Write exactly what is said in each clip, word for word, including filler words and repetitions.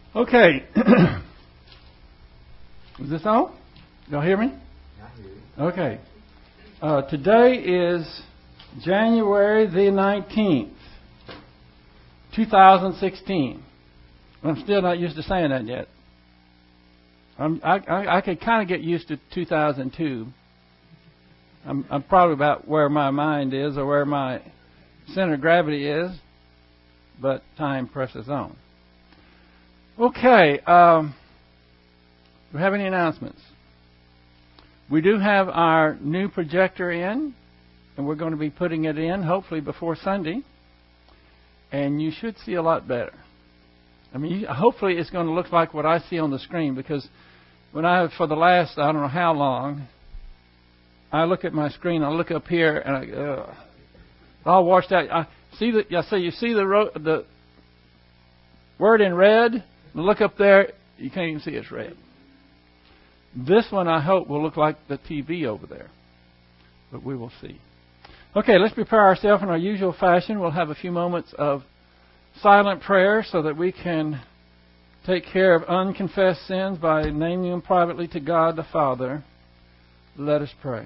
Okay. Is this on? Y'all hear me? I hear you. Okay. Uh, today is January the nineteenth, two thousand sixteen. I'm still not used to saying that yet. I'm, I, I, I could kind of get used to two thousand two. I'm, I'm probably about where my mind is or where my center of gravity is, but time presses on. Okay, um, do we have any announcements? We do have our new projector in, and we're going to be putting it in hopefully before Sunday, and you should see a lot better. I mean, you, hopefully it's going to look like what I see on the screen, because when I, for the last, I don't know how long, I look at my screen, I look up here, and I, uh, it's all washed out. I see that. I say, you see the ro- the word in red. Look up there, you can't even see it's red. This one, I hope, will look like the T V over there, but we will see. Okay, let's prepare ourselves in our usual fashion. We'll have a few moments of silent prayer so that we can take care of unconfessed sins by naming them privately to God the Father. Let us pray.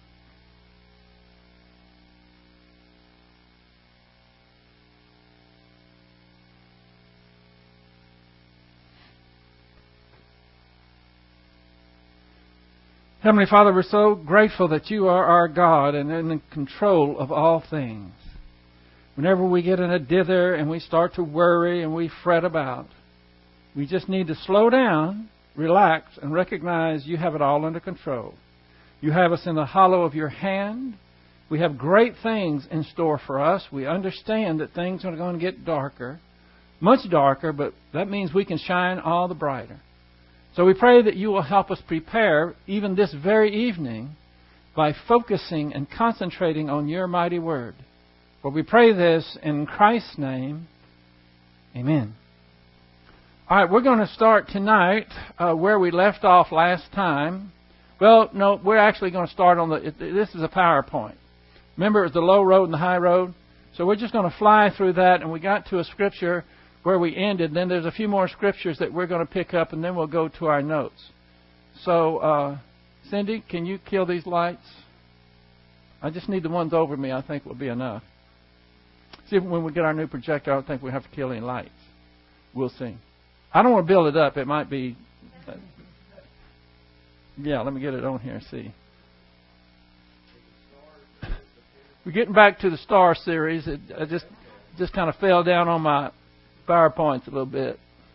Heavenly Father, we're so grateful that you are our God and in control of all things. Whenever we get in a dither and we start to worry and we fret about, we just need to slow down, relax, and recognize you have it all under control. You have us in the hollow of your hand. We have great things in store for us. We understand that things are going to get darker, much darker, but that means we can shine all the brighter. So we pray that you will help us prepare even this very evening by focusing and concentrating on your mighty word. For we pray this in Christ's name. Amen. All right, we're going to start tonight uh, where we left off last time. Well, no, we're actually going to start on the, this is a PowerPoint. Remember, it was the low road and the high road? So we're just going to fly through that, and we got to a scripture where we ended. Then there's a few more scriptures that we're going to pick up, and then we'll go to our notes. So, uh, Cindy, can you kill these lights? I just need the ones over me, I think will be enough. See, if when we get our new projector, I don't think we have to kill any lights. We'll see. I don't want to build it up. It might be... Uh, yeah, let me get it on here and see. We're getting back to the Star series. It I just just kind of fell down on my PowerPoints a little bit.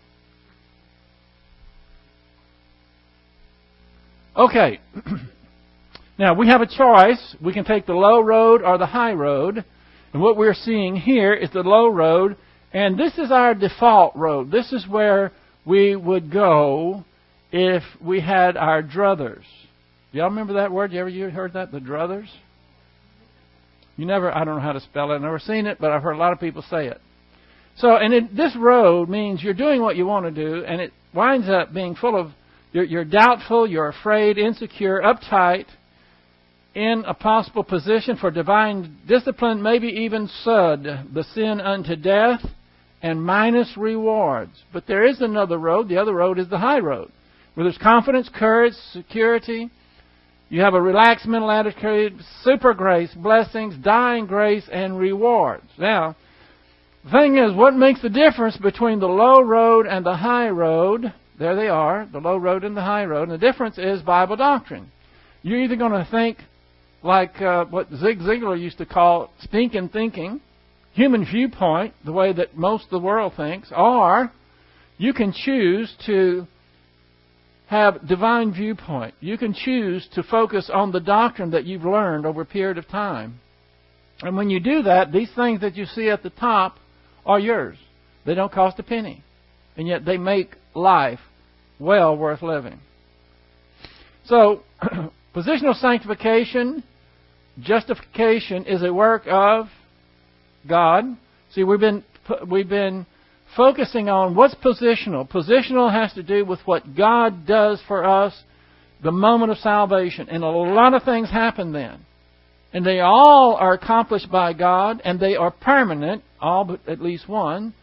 Okay. Now, we have a choice. We can take the low road or the high road. And what we're seeing here is the low road. And this is our default road. This is where we would go if we had our druthers. Y'all remember that word? You ever you heard that? The druthers? You never, I don't know how to spell it. I've never seen it, but I've heard a lot of people say it. So, and it, this road means you're doing what you want to do, and it winds up being full of, you're, you're doubtful, you're afraid, insecure, uptight, in a possible position for divine discipline, maybe even sud, the sin unto death, and minus rewards. But there is another road. The other road is the high road, where there's confidence, courage, security. You have a relaxed mental attitude, super grace, blessings, dying grace, and rewards. Now, the thing is, what makes the difference between the low road and the high road? There they are, the low road and the high road. And the difference is Bible doctrine. You're either going to think like uh, what Zig Ziglar used to call stinking thinking, human viewpoint, the way that most of the world thinks, or you can choose to have divine viewpoint. You can choose to focus on the doctrine that you've learned over a period of time. And when you do that, these things that you see at the top are yours. They don't cost a penny. And yet they make life well worth living. So, positional sanctification, justification is a work of God. See, we've been we've been focusing on what's positional. Positional has to do with what God does for us the moment of salvation. And a lot of things happen then. And they all are accomplished by God, and they are permanent, all but at least one.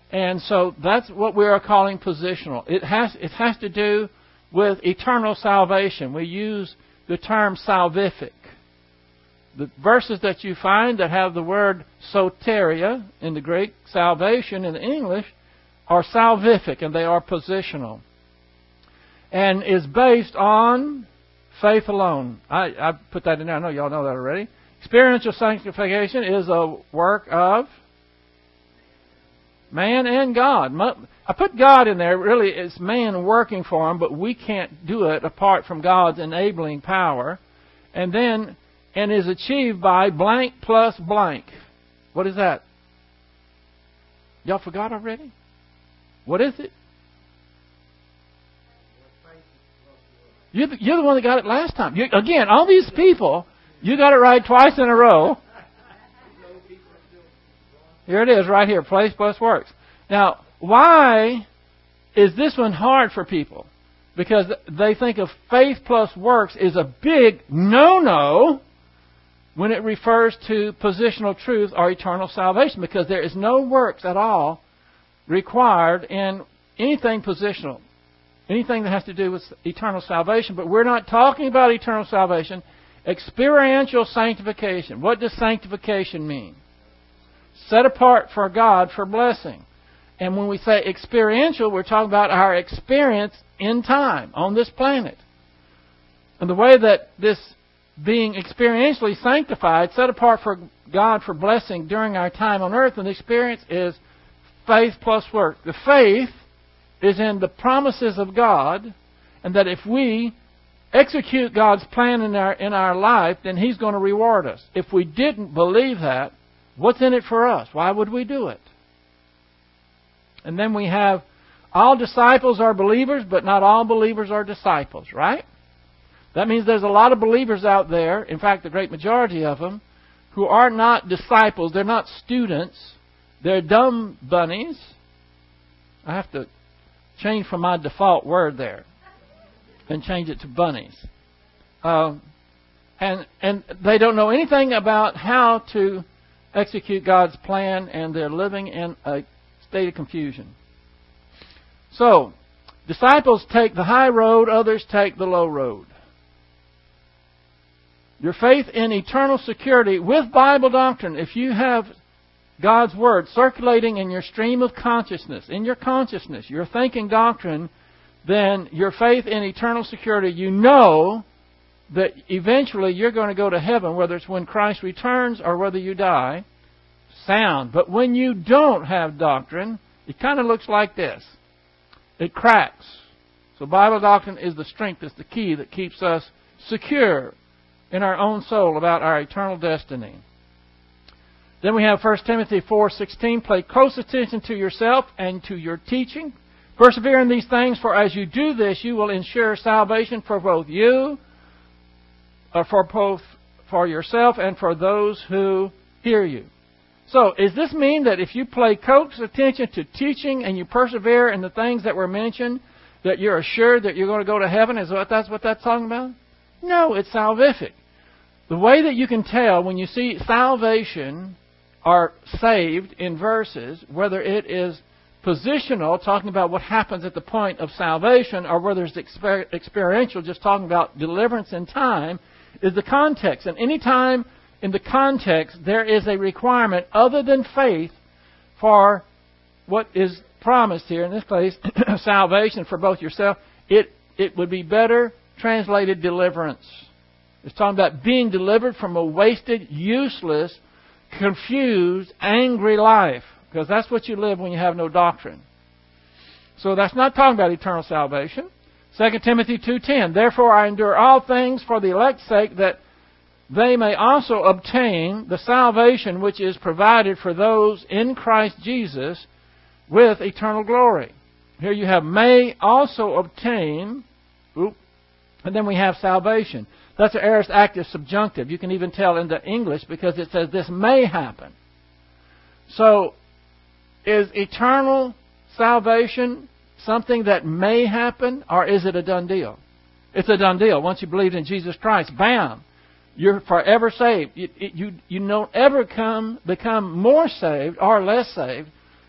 And so that's what we are calling positional. It has, it has to do with eternal salvation. We use the term salvific. The verses that you find that have the word soteria in the Greek, salvation in the English, are salvific, and they are positional. And is based on faith alone. I, I put that in there. I know y'all know that already. Experiential sanctification is a work of man and God. I put God in there. Really, it's man working for him, but we can't do it apart from God's enabling power. And then, and is achieved by blank plus blank. What is that? Y'all forgot already? What is it? You're the, you're the one that got it last time. You, again, all these people, you got it right twice in a row. Here it is right here, place plus works. Now, why is this one hard for people? Because they think of faith plus works is a big no-no when it refers to positional truth or eternal salvation, because there is no works at all required in anything positional, anything that has to do with eternal salvation. But we're not talking about eternal salvation. Experiential sanctification. What does sanctification mean? Set apart for God for blessing. And when we say experiential, we're talking about our experience in time on this planet. And the way that this being experientially sanctified, set apart for God for blessing during our time on earth, and the experience is faith plus work. The faith is in the promises of God, and that if we execute God's plan in our in our life, then He's going to reward us. If we didn't believe that, what's in it for us? Why would we do it? And then we have all disciples are believers, but not all believers are disciples, right? That means there's a lot of believers out there, in fact, the great majority of them, who are not disciples. They're not students. They're dumb bunnies. I have to change from my default word there and change it to bunnies. Um, and and they don't know anything about how to execute God's plan, and they're living in a state of confusion. So, disciples take the high road, others take the low road. Your faith in eternal security with Bible doctrine, if you have God's Word circulating in your stream of consciousness, in your consciousness, your thinking doctrine, then your faith in eternal security, you know that eventually you're going to go to heaven, whether it's when Christ returns or whether you die. Sound. But when you don't have doctrine, it kind of looks like this. It cracks. So Bible doctrine is the strength, it's the key that keeps us secure in our own soul about our eternal destiny. Then we have First Timothy four sixteen. Pay close attention to yourself and to your teaching. Persevere in these things, for as you do this, you will ensure salvation for both you, or for both for yourself and for those who hear you. So, does this mean that if you pay close attention to teaching and you persevere in the things that were mentioned, that you're assured that you're going to go to heaven? Is what that's what that's talking about? No, it's salvific. The way that you can tell when you see salvation or saved in verses, whether it is positional, talking about what happens at the point of salvation, or whether it's exper- experiential, just talking about deliverance in time, is the context. And any time in the context there is a requirement other than faith for what is promised here, in this case, salvation for both yourself, it, it would be better translated deliverance. It's talking about being delivered from a wasted, useless, confused, angry life. Because that's what you live when you have no doctrine. So that's not talking about eternal salvation. Second Timothy two ten. Therefore I endure all things for the elect's sake, that they may also obtain the salvation which is provided for those in Christ Jesus with eternal glory. Here you have may also obtain, oop, and then we have salvation. That's an aorist active subjunctive. You can even tell in the English because it says this may happen. So, is eternal salvation something that may happen, or is it a done deal? It's a done deal. Once you believe in Jesus Christ, bam, you're forever saved. You, you, you don't ever come, become more saved or less saved.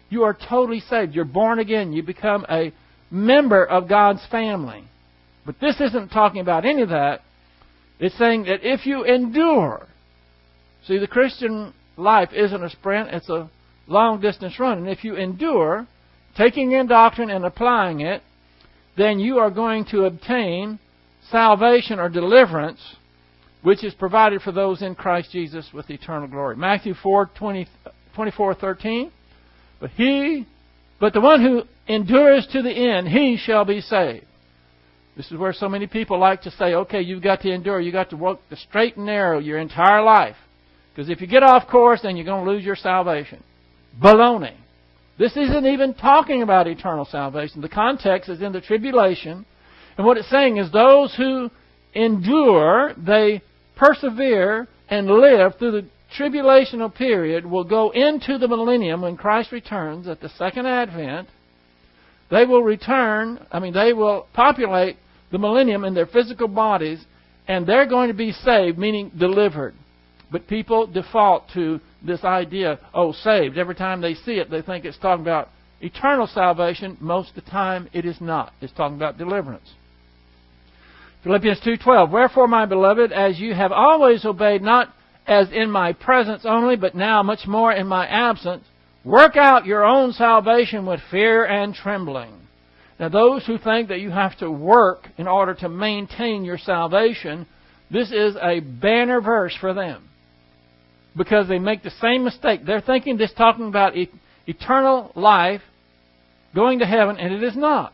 You are totally saved. You're born again. You become a member of God's family. But this isn't talking about any of that. It's saying that if you endure, see, the Christian life isn't a sprint, it's a long-distance run. And if you endure, taking in doctrine and applying it, then you are going to obtain salvation or deliverance, which is provided for those in Christ Jesus with eternal glory. Matthew four, twenty-four, thirteen. But he, but the one who endures to the end, he shall be saved. This is where so many people like to say, okay, you've got to endure. You've got to walk the straight and narrow your entire life. Because if you get off course, then you're going to lose your salvation. Baloney. This isn't even talking about eternal salvation. The context is in the tribulation. And what it's saying is those who endure, they persevere and live through the tribulational period will go into the millennium when Christ returns at the second advent. They will return, I mean, they will populate the millennium in their physical bodies, and they're going to be saved, meaning delivered. But people default to this idea, oh, saved. Every time they see it, they think it's talking about eternal salvation. Most of the time, it is not. It's talking about deliverance. Philippians two twelve, wherefore, my beloved, as you have always obeyed, not as in my presence only, but now much more in my absence, work out your own salvation with fear and trembling. Now, those who think that you have to work in order to maintain your salvation, this is a banner verse for them. Because they make the same mistake. They're thinking this talking about e- eternal life, going to heaven, and it is not.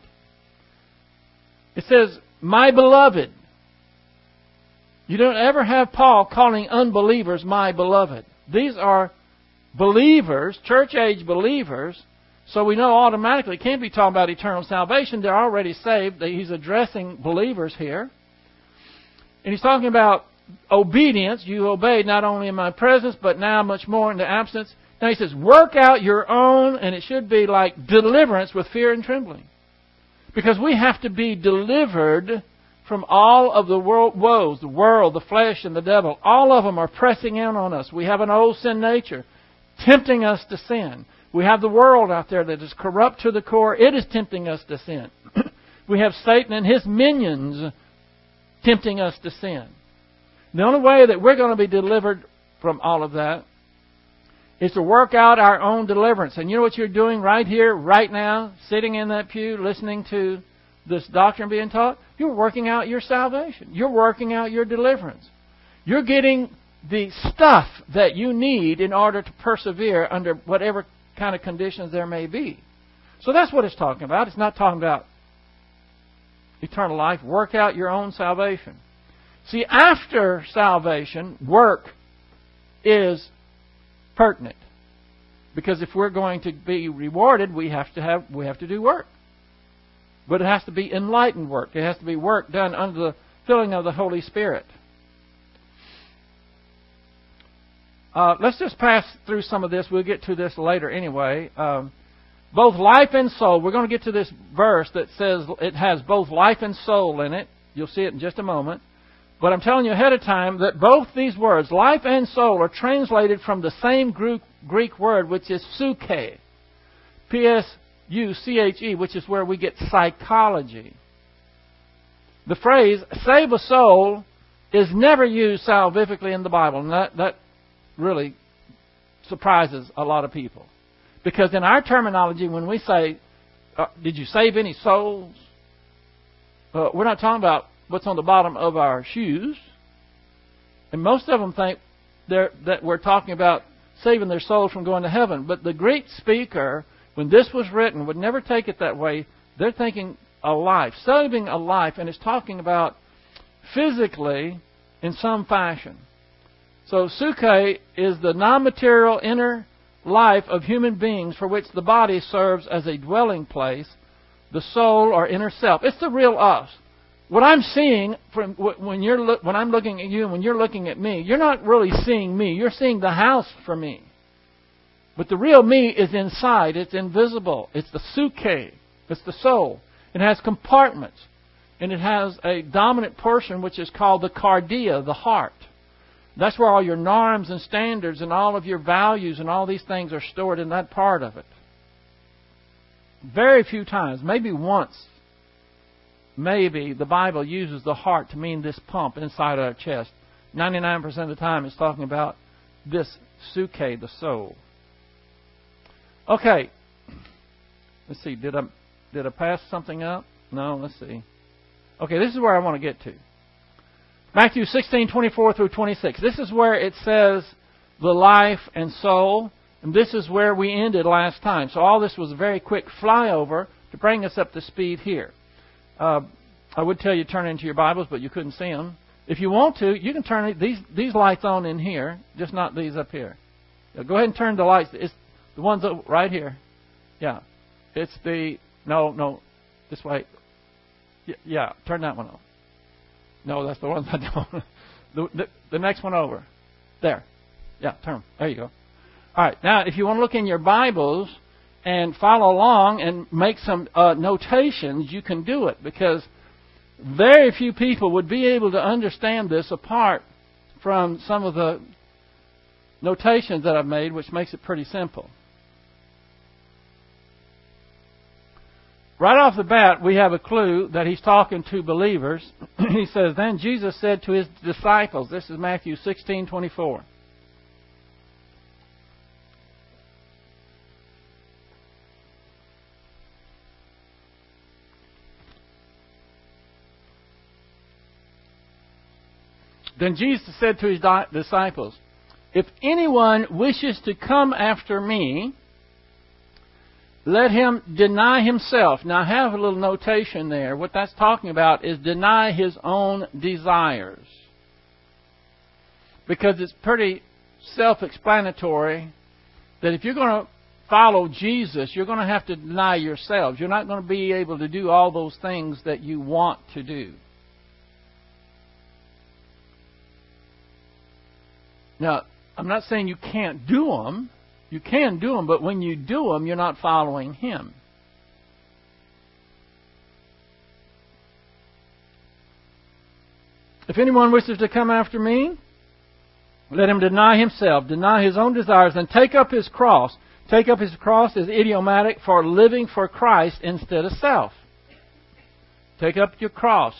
It says, my beloved. You don't ever have Paul calling unbelievers my beloved. These are believers, church-age believers, so we know automatically it can't be talking about eternal salvation. They're already saved. He's addressing believers here. And he's talking about obedience. You obeyed not only in my presence, but now much more in the absence. Now he says, work out your own, and it should be like deliverance with fear and trembling. Because we have to be delivered from all of the world woes, the world, the flesh, and the devil. All of them are pressing in on us. We have an old sin nature tempting us to sin. We have the world out there that is corrupt to the core. It is tempting us to sin. We have Satan and his minions tempting us to sin. The only way that we're going to be delivered from all of that is to work out our own deliverance. And you know what you're doing right here, right now, sitting in that pew, listening to this doctrine being taught? You're working out your salvation. You're working out your deliverance. You're getting the stuff that you need in order to persevere under whatever kind of conditions there may be. So that's what it's talking about. It's not talking about eternal life. Work out your own salvation. See, after salvation, work is pertinent. Because if we're going to be rewarded, we have to have we have to do work. But it has to be enlightened work. It has to be work done under the filling of the Holy Spirit. Uh, let's just pass through some of this. We'll get to this later anyway. Um, both life and soul. We're going to get to this verse that says it has both life and soul in it. You'll see it in just a moment. But I'm telling you ahead of time that both these words, life and soul, are translated from the same Greek word, which is psyche. P S U C H E, which is where we get psychology. The phrase, save a soul, is never used salvifically in the Bible. And that, that really surprises a lot of people. Because in our terminology, when we say, uh, did you save any souls? Uh, we're not talking about what's on the bottom of our shoes. And most of them think that we're talking about saving their souls from going to heaven. But the Greek speaker, when this was written, would never take it that way. They're thinking a life, saving a life, and it's talking about physically in some fashion. So psyche is the non-material inner life of human beings for which the body serves as a dwelling place, the soul or inner self. It's the real us. What I'm seeing from when you're look, when I'm looking at you and when you're looking at me, you're not really seeing me. You're seeing the house for me. But the real me is inside. It's invisible. It's the psyche. It's the soul. It has compartments. And it has a dominant portion which is called the cardia, the heart. That's where all your norms and standards and all of your values and all these things are stored in that part of it. very few times, maybe once, maybe the Bible uses the heart to mean this pump inside our chest. ninety-nine percent of the time it's talking about this psyche, the soul. Okay. Let's see. Did I, did I pass something up? No, let's see. Okay, this is where I want to get to. Matthew sixteen, twenty-four through twenty-six. This is where it says the life and soul. And this is where we ended last time. So all this was a very quick flyover to bring us up to speed here. Uh, I would tell you to turn into your Bibles, but you couldn't see them. If you want to, you can turn these these lights on in here, just not these up here. Yeah, go ahead and turn the lights. It's the ones right here. Yeah. It's the... No, no. This way. Yeah, yeah, turn that one on. No, that's the one I don't. The, the, the next one over. There. Yeah, turn. There you go. All right. Now, if you want to look in your Bibles and follow along and make some uh, notations, you can do it, because very few people would be able to understand this apart from some of the notations that I've made, which makes it pretty simple. Right off the bat, we have a clue that he's talking to believers. He says, "Then Jesus said to his disciples," this is Matthew sixteen, twenty-four. Then Jesus said to his disciples, "If anyone wishes to come after me, let him deny himself." Now I have a little notation there. What that's talking about is deny his own desires. Because it's pretty self-explanatory that if you're going to follow Jesus, you're going to have to deny yourselves. You're not going to be able to do all those things that you want to do. Now, I'm not saying you can't do them. You can do them, but when you do them, you're not following Him. If anyone wishes to come after me, let him deny himself, deny his own desires, and take up his cross. Take up his cross is idiomatic for living for Christ instead of self. Take up your cross.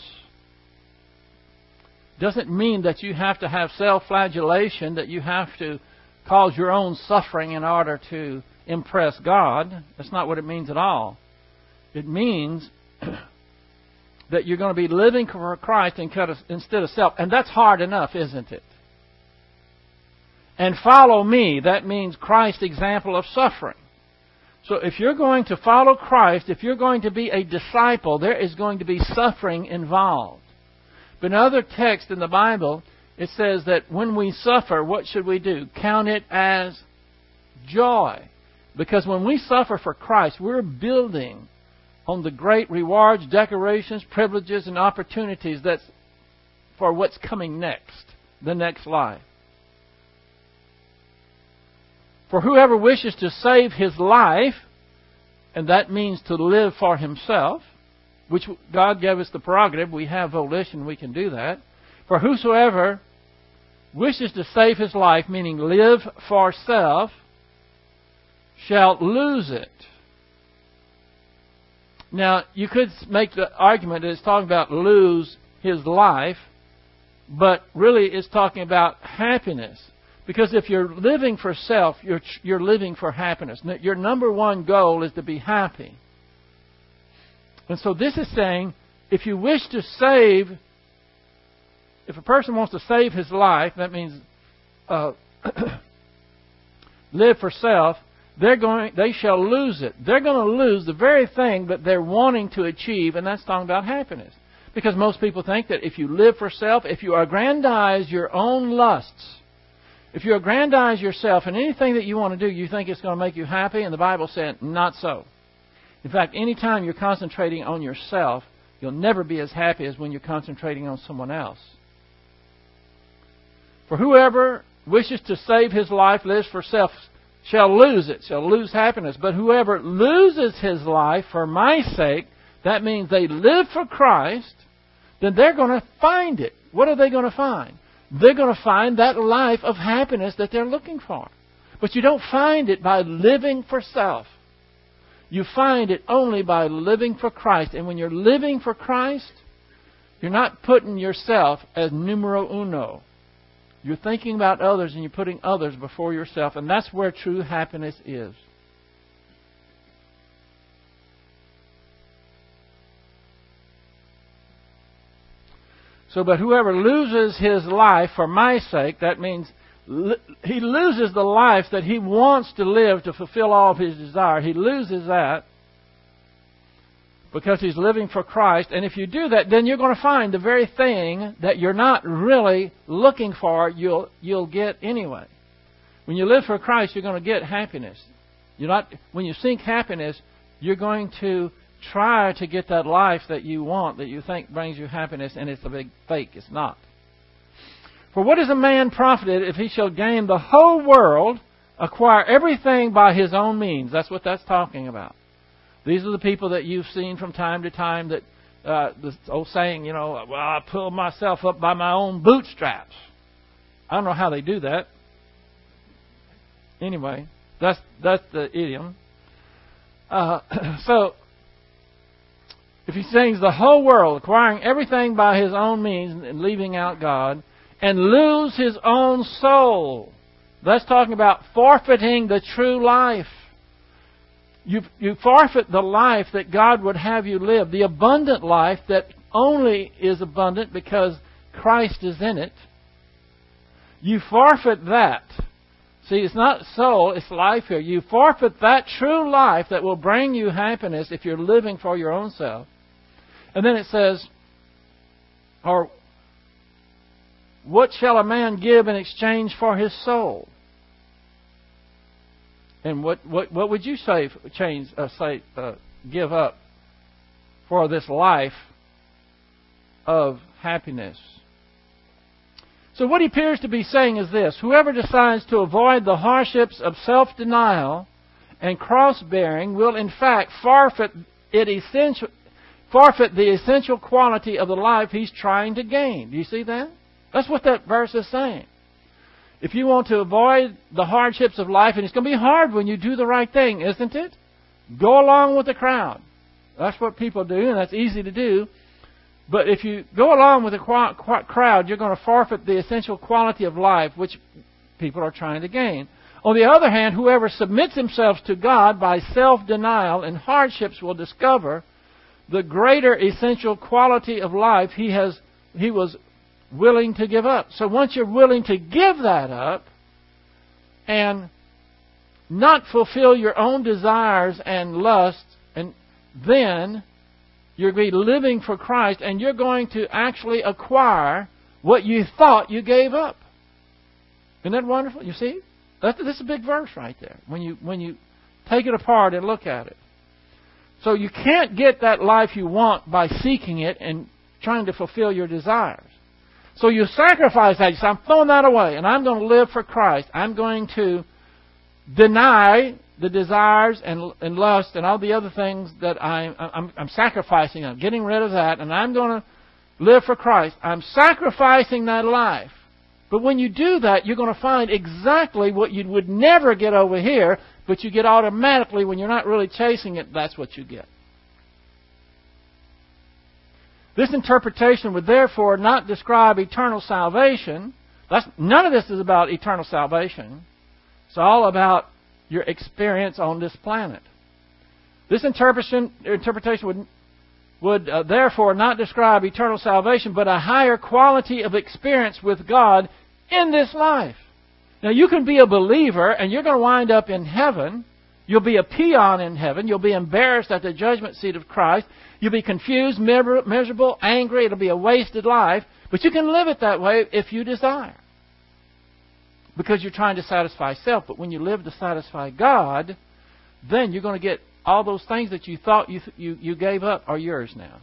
Doesn't mean that you have to have self-flagellation, that you have to cause your own suffering in order to impress God. That's not what it means at all. It means that you're going to be living for Christ instead of self. And that's hard enough, isn't it? And follow me, that means Christ's example of suffering. So if you're going to follow Christ, if you're going to be a disciple, there is going to be suffering involved. But in other texts in the Bible, it says that when we suffer, what should we do? Count it as joy. Because when we suffer for Christ, we're building on the great rewards, decorations, privileges, and opportunities that's for what's coming next, the next life. For whoever wishes to save his life, and that means to live for himself, which God gave us the prerogative, we have volition, we can do that. For whosoever wishes to save his life, meaning live for self, shall lose it. Now, you could make the argument that it's talking about lose his life, but really it's talking about happiness. Because if you're living for self, you're, you're living for happiness. Your number one goal is to be happy. And so this is saying, if you wish to save, if a person wants to save his life, that means uh, live for self, they're going, they shall lose it. They're going to lose the very thing that they're wanting to achieve, and that's talking about happiness. Because most people think that if you live for self, if you aggrandize your own lusts, if you aggrandize yourself in anything that you want to do, you think it's going to make you happy, and the Bible said not so. In fact, anytime you're concentrating on yourself, you'll never be as happy as when you're concentrating on someone else. For whoever wishes to save his life, lives for self, shall lose it, shall lose happiness. But whoever loses his life for my sake, that means they live for Christ, then they're going to find it. What are they going to find? They're going to find that life of happiness that they're looking for. But you don't find it by living for self. You find it only by living for Christ. And when you're living for Christ, you're not putting yourself as numero uno. You're thinking about others and you're putting others before yourself. And that's where true happiness is. So, but whoever loses his life for my sake, that means he loses the life that he wants to live to fulfill all of his desire. He loses that because he's living for Christ. And if you do that, then you're going to find the very thing that you're not really looking for, you'll you'll get anyway. When you live for Christ, you're going to get happiness. You're not when you seek happiness, you're going to try to get that life that you want, that you think brings you happiness, and it's a big fake. It's not. For what is a man profited if he shall gain the whole world, acquire everything by his own means? That's what that's talking about. These are the people that you've seen from time to time that, uh, this old saying, you know, well, I pull myself up by my own bootstraps. I don't know how they do that. Anyway, that's that's the idiom. Uh, so, if he sings the whole world, acquiring everything by his own means and leaving out God, and lose his own soul. That's talking about forfeiting the true life. You, you forfeit the life that God would have you live, the abundant life that only is abundant because Christ is in it. You forfeit that. See, it's not soul, it's life here. You forfeit that true life that will bring you happiness if you're living for your own self. And then it says, or what shall a man give in exchange for his soul? And what what, what would you say change uh, say uh, give up for this life of happiness? So what he appears to be saying is this: whoever decides to avoid the hardships of self-denial and cross-bearing will in fact forfeit it essential forfeit the essential quality of the life he's trying to gain. Do you see that? That's what that verse is saying. If you want to avoid the hardships of life, and it's going to be hard when you do the right thing, isn't it? Go along with the crowd. That's what people do, and that's easy to do. But if you go along with the crowd, you're going to forfeit the essential quality of life which people are trying to gain. On the other hand, whoever submits himself to God by self-denial and hardships will discover the greater essential quality of life he has he was willing to give up. So once you're willing to give that up and not fulfill your own desires and lusts, and then you're going to be living for Christ, and you're going to actually acquire what you thought you gave up. Isn't that wonderful? You see? That's, this is a big verse right there when you when you take it apart and look at it. So you can't get that life you want by seeking it and trying to fulfill your desires. So you sacrifice that. You say, I'm throwing that away, and I'm going to live for Christ. I'm going to deny the desires and, and lust and all the other things that I, I'm, I'm sacrificing. I'm getting rid of that, and I'm going to live for Christ. I'm sacrificing that life. But when you do that, you're going to find exactly what you would never get over here, but you get automatically when you're not really chasing it. That's what you get. This interpretation would therefore not describe eternal salvation. That's, none of this is about eternal salvation. It's all about your experience on this planet. This interpretation, interpretation would, would uh, therefore not describe eternal salvation, but a higher quality of experience with God in this life. Now, you can be a believer, and you're going to wind up in heaven. You'll be a peon in heaven. You'll be embarrassed at the judgment seat of Christ. You'll be confused, miserable, angry. It'll be a wasted life. But you can live it that way if you desire, because you're trying to satisfy self. But when you live to satisfy God, then you're going to get all those things that you thought you, you, you gave up are yours now.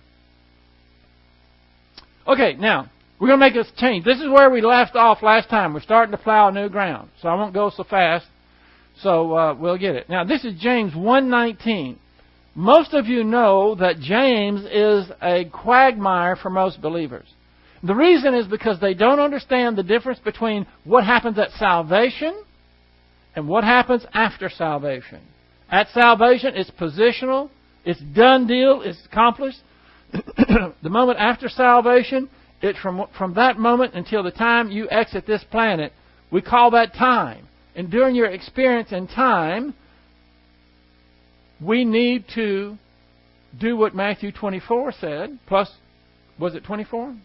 Okay, now, we're going to make this change. This is where we left off last time. We're starting to plow new ground. So I won't go so fast. So uh, we'll get it. Now, this is James one nineteen. Most of you know that James is a quagmire for most believers. The reason is because they don't understand the difference between what happens at salvation and what happens after salvation. At salvation, it's positional. It's done deal. It's accomplished. The moment after salvation, it's from, from that moment until the time you exit this planet. We call that time. And during your experience in time, we need to do what Matthew twenty-four said. Plus, was it twenty-four?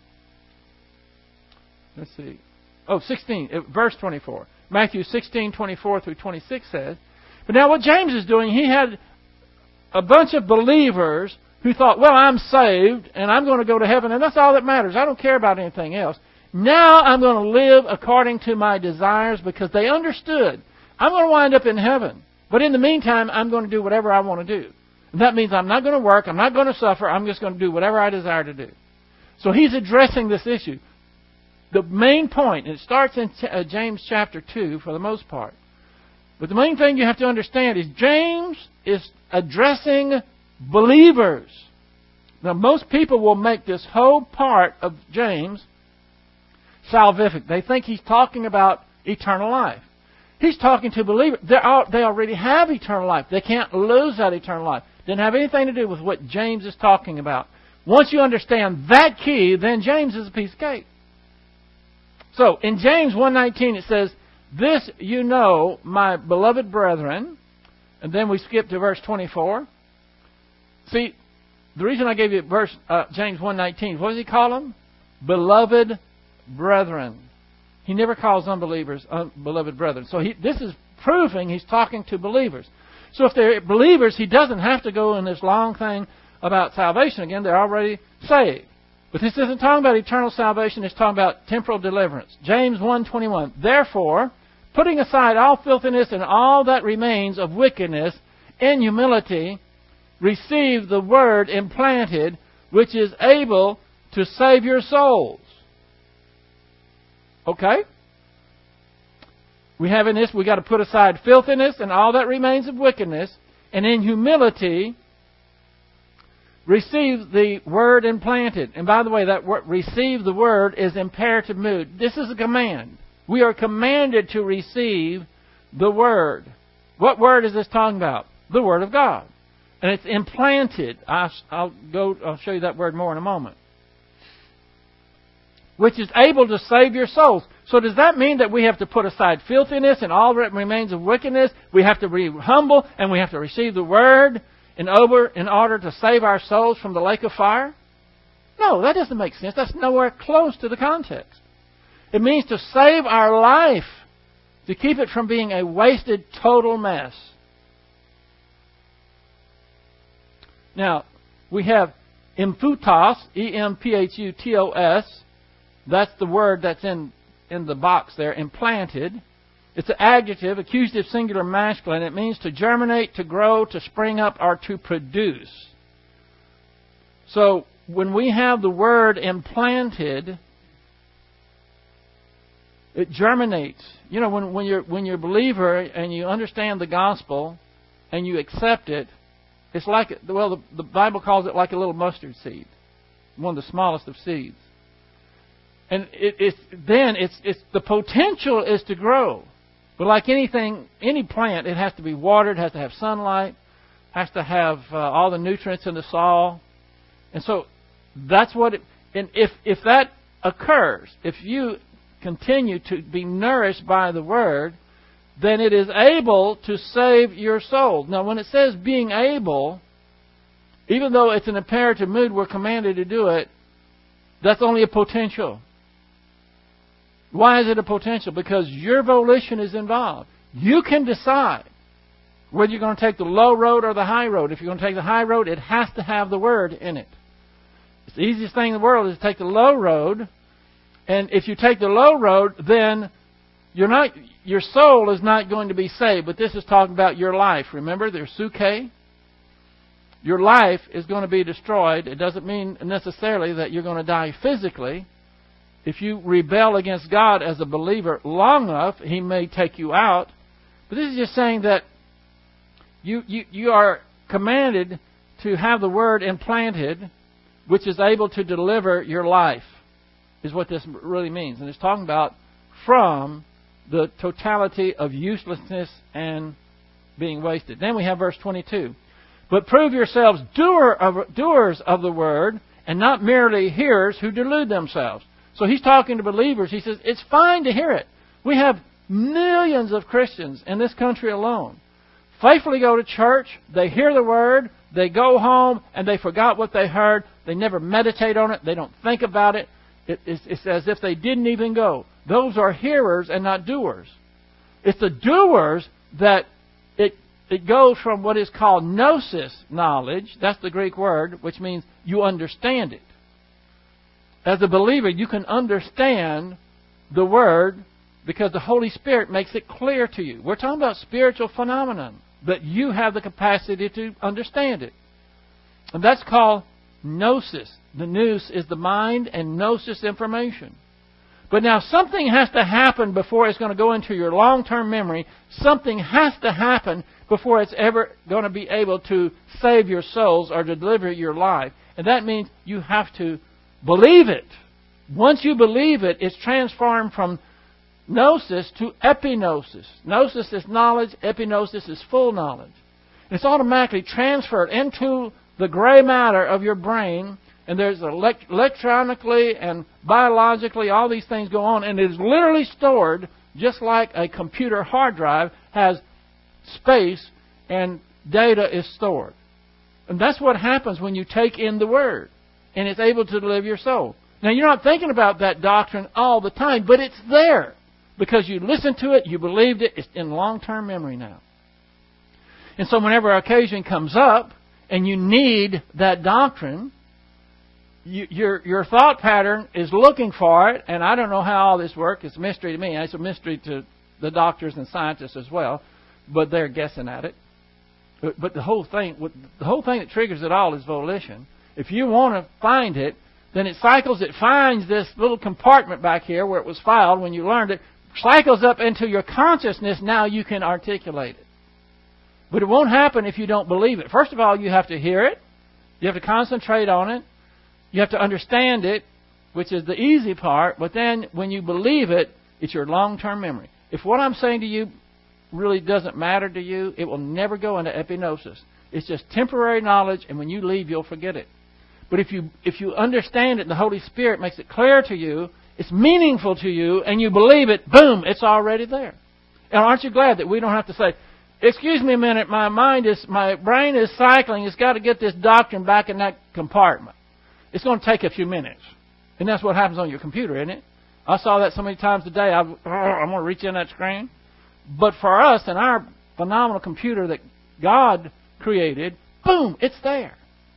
Let's see. Oh, sixteen. Verse twenty-four. Matthew sixteen, twenty-four through twenty-six says. But now what James is doing, he had a bunch of believers who thought, well, I'm saved, and I'm going to go to heaven, and that's all that matters. I don't care about anything else. Now I'm going to live according to my desires, because they understood. I'm going to wind up in heaven. But in the meantime, I'm going to do whatever I want to do. And that means I'm not going to work. I'm not going to suffer. I'm just going to do whatever I desire to do. So he's addressing this issue. The main point, and it starts in James chapter two for the most part. But the main thing you have to understand is James is addressing believers. Now, most people will make this whole part of James salvific. They think he's talking about eternal life. He's talking to believers. They already have eternal life. They can't lose that eternal life. Didn't have anything to do with what James is talking about. Once you understand that key, then James is a piece of cake. So, in James one nineteen it says, "This you know, my beloved brethren," and then we skip to verse twenty-four. See, the reason I gave you verse uh, James one nineteen, what does he call them? Beloved brethren. He never calls unbelievers unbeloved brethren. So he, this is proving he's talking to believers. So if they're believers, he doesn't have to go in this long thing about salvation again. They're already saved. But this isn't talking about eternal salvation. It's talking about temporal deliverance. James one twenty-one. "Therefore, putting aside all filthiness and all that remains of wickedness, in humility, receive the word implanted, which is able to save your souls." Okay? We have in this, we got to put aside filthiness and all that remains of wickedness, and in humility, receive the word implanted. And by the way, that word, receive the word, is imperative mood. This is a command. We are commanded to receive the word. What word is this talking about? The word of God. And it's implanted. I'll, I'll go. I'll show you that word more in a moment. Which is able to save your souls. So does that mean that we have to put aside filthiness and all that remains of wickedness? We have to be humble and we have to receive the word in over in order to save our souls from the lake of fire? No, that doesn't make sense. That's nowhere close to the context. It means to save our life, to keep it from being a wasted, total mess. Now, we have emphutos, E M P H U T O S. That's the word that's in, in the box there, implanted. It's an adjective, accusative singular masculine. It means to germinate, to grow, to spring up, or to produce. So, when we have the word implanted, it germinates. You know, when, when you're when you're a believer and you understand the gospel and you accept it, it's like, well, the, the Bible calls it like a little mustard seed, one of the smallest of seeds. And it, it's then it's it's the potential is to grow, but like anything, any plant, it has to be watered, has to have sunlight, has to have uh, all the nutrients in the soil, and so that's what. It, and if if that occurs, if you continue to be nourished by the Word, then it is able to save your soul. Now, when it says being able, even though it's an imperative mood, we're commanded to do it, that's only a potential. Why is it a potential? Because your volition is involved. You can decide whether you're going to take the low road or the high road. If you're going to take the high road, it has to have the Word in it. It's the easiest thing in the world is to take the low road. And if you take the low road, then you're not, your soul is not going to be saved. But this is talking about your life. Remember, there's suke. Your life is going to be destroyed. It doesn't mean necessarily that you're going to die physically. If you rebel against God as a believer long enough, He may take you out. But this is just saying that you, you, you are commanded to have the Word implanted, which is able to deliver your life, is what this really means. And it's talking about from the totality of uselessness and being wasted. Then we have verse twenty-two. But prove yourselves doer of, doers of the word, and not merely hearers who delude themselves. So he's talking to believers. He says, it's fine to hear it. We have millions of Christians in this country alone. Faithfully go to church, they hear the word, they go home, and they forgot what they heard. They never meditate on it. They don't think about it. it it's, it's as if they didn't even go. Those are hearers and not doers. It's the doers that it it goes from what is called gnosis knowledge. That's the Greek word, which means you understand it. As a believer, you can understand the word because the Holy Spirit makes it clear to you. We're talking about spiritual phenomenon, but you have the capacity to understand it. And that's called gnosis. The nous is the mind, and gnosis information. But now something has to happen before it's going to go into your long-term memory. Something has to happen before it's ever going to be able to save your souls or deliver your life. And that means you have to believe it. Once you believe it, it's transformed from gnosis to epignosis. Gnosis is knowledge. Epignosis is full knowledge. It's automatically transferred into the gray matter of your brain. And there's elect- electronically and biologically, all these things go on. And it is literally stored just like a computer hard drive has space and data is stored. And that's what happens when you take in the Word. And it's able to deliver your soul. Now, you're not thinking about that doctrine all the time, but it's there. Because you listened to it, you believed it, it's in long-term memory now. And so whenever occasion comes up and you need that doctrine, you, your your thought pattern is looking for it, and I don't know how all this works. It's a mystery to me. It's a mystery to the doctors and scientists as well, but they're guessing at it. But, but the whole thing, the whole thing that triggers it all is volition. If you want to find it, then it cycles. It finds this little compartment back here where it was filed when you learned it, cycles up into your consciousness. Now you can articulate it. But it won't happen if you don't believe it. First of all, you have to hear it. You have to concentrate on it. You have to understand it, which is the easy part. But then when you believe it, it's your long-term memory. If what I'm saying to you really doesn't matter to you, it will never go into epignosis. It's just temporary knowledge, and when you leave, you'll forget it. But if you if you understand it, and the Holy Spirit makes it clear to you, it's meaningful to you, and you believe it, boom, it's already there. And aren't you glad that we don't have to say, excuse me a minute, my mind is, my brain is cycling, it's got to get this doctrine back in that compartment. It's going to take a few minutes. And that's what happens on your computer, isn't it? I saw that so many times today, I, I'm going to reach in that screen. But for us and our phenomenal computer that God created, boom, it's there.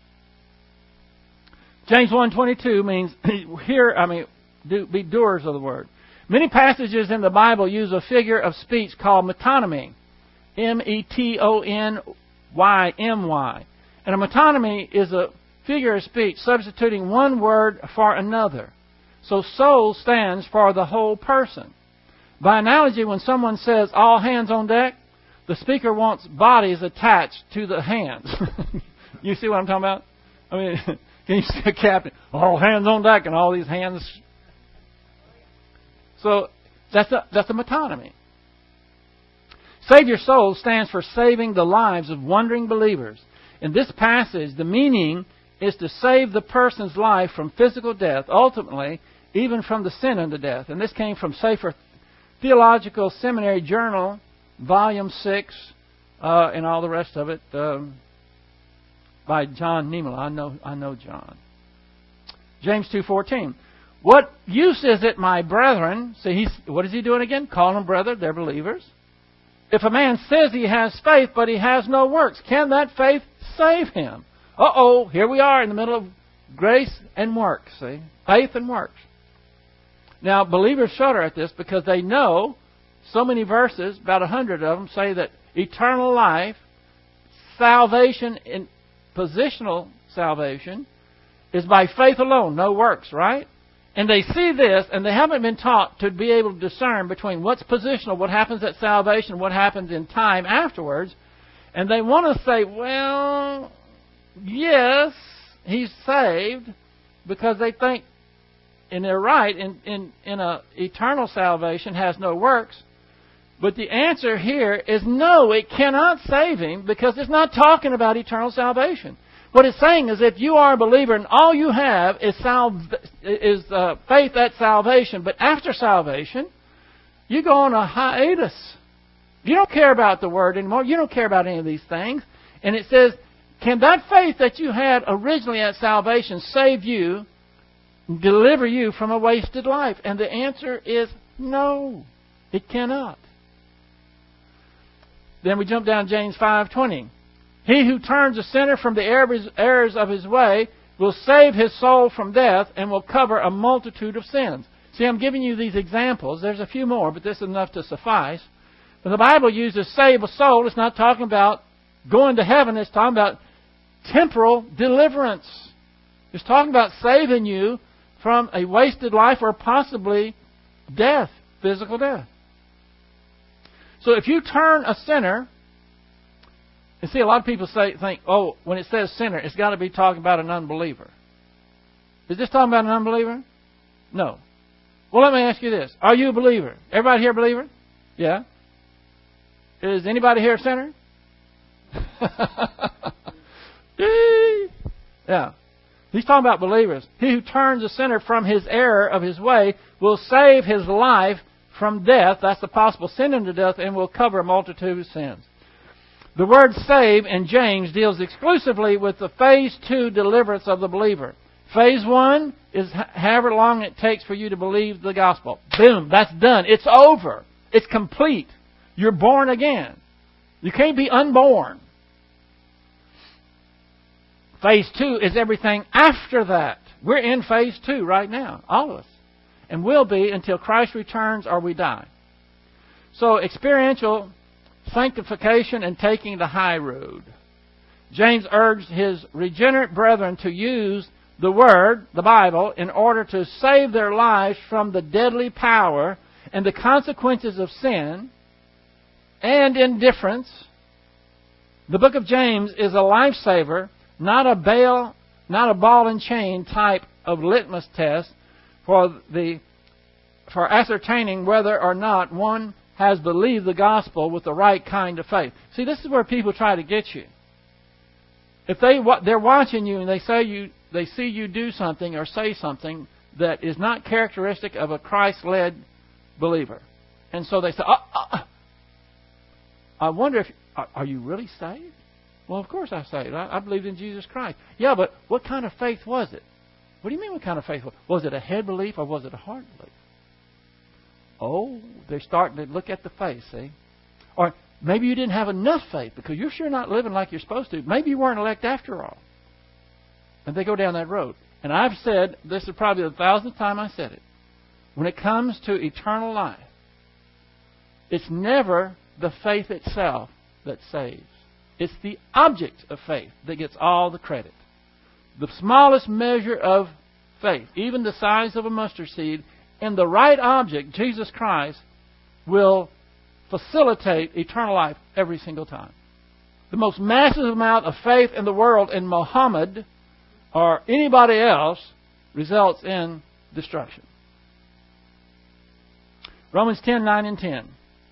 James one twenty-two means, hear, I mean, do, be doers of the word. Many passages in the Bible use a figure of speech called metonymy. M E T O N Y M Y. And a metonymy is a figure of speech substituting one word for another. So soul stands for the whole person. By analogy, when someone says all hands on deck, the speaker wants bodies attached to the hands. You see what I'm talking about? I mean, can you see a captain? All hands on deck and all these hands. So that's a, that's a metonymy. Save your soul stands for saving the lives of wandering believers. In this passage, the meaning is to save the person's life from physical death, ultimately, even from the sin unto death. And this came from Sefer Theological Seminary Journal, Volume six, uh, and all the rest of it, um, by John Niemela. I know, I know John. James two fourteen. What use is it, my brethren? See, he's, what is he doing again? Calling them brother, they're believers. If a man says he has faith, but he has no works, can that faith save him? Uh-oh, here we are in the middle of grace and works, see? Faith and works. Now, believers shudder at this because they know so many verses, about a hundred of them, say that eternal life, salvation, in positional salvation, is by faith alone, no works, right? And they see this, and they haven't been taught to be able to discern between what's positional, what happens at salvation, what happens in time afterwards. And they want to say, well, yes, he's saved, because they think, and they're right, in, in, in a eternal salvation has no works. But the answer here is no, it cannot save him, because it's not talking about eternal salvation. What it's saying is if you are a believer and all you have is, salv- is uh, faith at salvation, but after salvation, you go on a hiatus. You don't care about the Word anymore. You don't care about any of these things. And it says, can that faith that you had originally at salvation save you, deliver you from a wasted life? And the answer is no, it cannot. Then we jump down to James five twenty. He who turns a sinner from the errors of his way will save his soul from death and will cover a multitude of sins. See, I'm giving you these examples. There's a few more, but this is enough to suffice. When the Bible uses save a soul, it's not talking about going to heaven. It's talking about temporal deliverance. It's talking about saving you from a wasted life or possibly death, physical death. So if you turn a sinner, and see, a lot of people say, think, oh, when it says sinner, it's got to be talking about an unbeliever. Is this talking about an unbeliever? No. Well, let me ask you this. Are you a believer? Everybody here a believer? Yeah. Is anybody here a sinner? Yeah. He's talking about believers. He who turns a sinner from his error of his way will save his life from death. That's the possible sin unto death, and will cover a multitude of sins. The word save in James deals exclusively with the phase two deliverance of the believer. Phase one is however long it takes for you to believe the gospel. Boom, that's done. It's over. It's complete. You're born again. You can't be unborn. Phase two is everything after that. We're in phase two right now, all of us. And will be until Christ returns or we die. So experiential sanctification and taking the high road. James urged his regenerate brethren to use the Word, the Bible, in order to save their lives from the deadly power and the consequences of sin and indifference. The book of James is a lifesaver, not a bail, not a ball and chain type of litmus test for the for ascertaining whether or not one has believed the gospel with the right kind of faith. See, this is where people try to get you. If they they're watching you and they say you they see you do something or say something that is not characteristic of a Christ-led believer, and so they say, oh, oh, "I wonder if are, are you really saved?" Well, of course I'm saved. I, I believe in Jesus Christ. Yeah, but what kind of faith was it? What do you mean what kind of faith was it? Was it a head belief or was it a heart belief? Oh, they're starting to look at the faith, see? Or maybe you didn't have enough faith because you're sure not living like you're supposed to. Maybe you weren't elect after all. And they go down that road. And I've said, this is probably the thousandth time I said it, when it comes to eternal life, it's never the faith itself that saves. It's the object of faith that gets all the credit. The smallest measure of faith, even the size of a mustard seed, in the right object, Jesus Christ, will facilitate eternal life every single time. The most massive amount of faith in the world in Muhammad or anybody else results in destruction. Romans ten, nine and ten.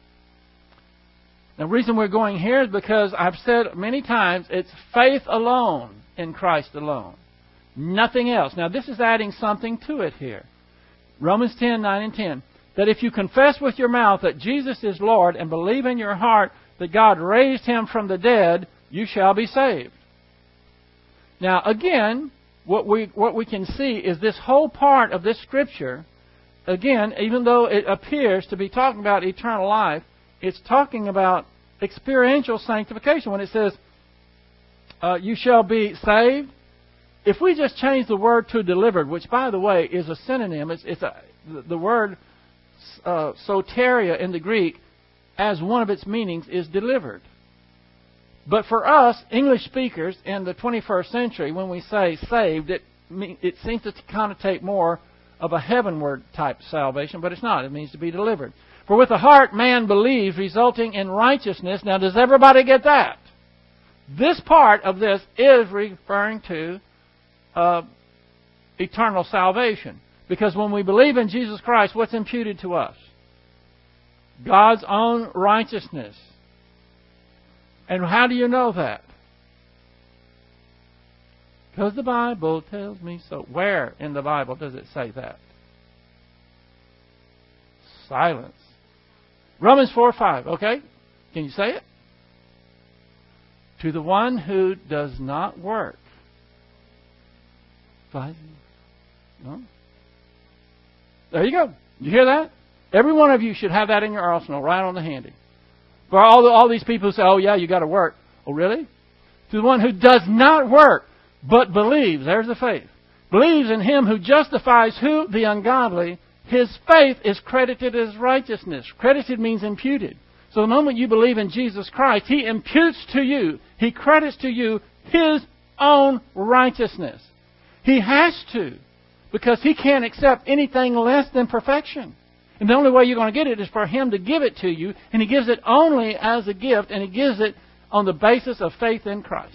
The reason we're going here is because I've said many times it's faith alone in Christ alone. Nothing else. Now this is adding something to it here. Romans ten, nine and ten. That if you confess with your mouth that Jesus is Lord and believe in your heart that God raised Him from the dead, you shall be saved. Now again, what we what we can see is this whole part of this scripture, again, even though it appears to be talking about eternal life, it's talking about experiential sanctification. When it says, uh, you shall be saved, if we just change the word to delivered, which, by the way, is a synonym, it's, it's a, the word uh, soteria in the Greek, as one of its meanings, is delivered. But for us, English speakers in the twenty-first century, when we say saved, it, it seems to connotate more of a heavenward type salvation, but it's not. It means to be delivered. For with the heart man believes, resulting in righteousness. Now, does everybody get that? This part of this is referring to uh, eternal salvation. Because when we believe in Jesus Christ, what's imputed to us? God's own righteousness. And how do you know that? Because the Bible tells me so. Where in the Bible does it say that? Silence. Romans four five, okay? Can you say it? To the one who does not work. Five. No? There you go. You hear that? Every one of you should have that in your arsenal, right on the handy. For all, the, all these people who say, oh yeah, you got to work. Oh really? To the one who does not work, but believes. There's the faith. Believes in Him who justifies who? The ungodly. His faith is credited as righteousness. Credited means imputed. So the moment you believe in Jesus Christ, He imputes to you, He credits to you His own righteousness. He has to, because He can't accept anything less than perfection. And the only way you're going to get it is for Him to give it to you, and He gives it only as a gift, and He gives it on the basis of faith in Christ.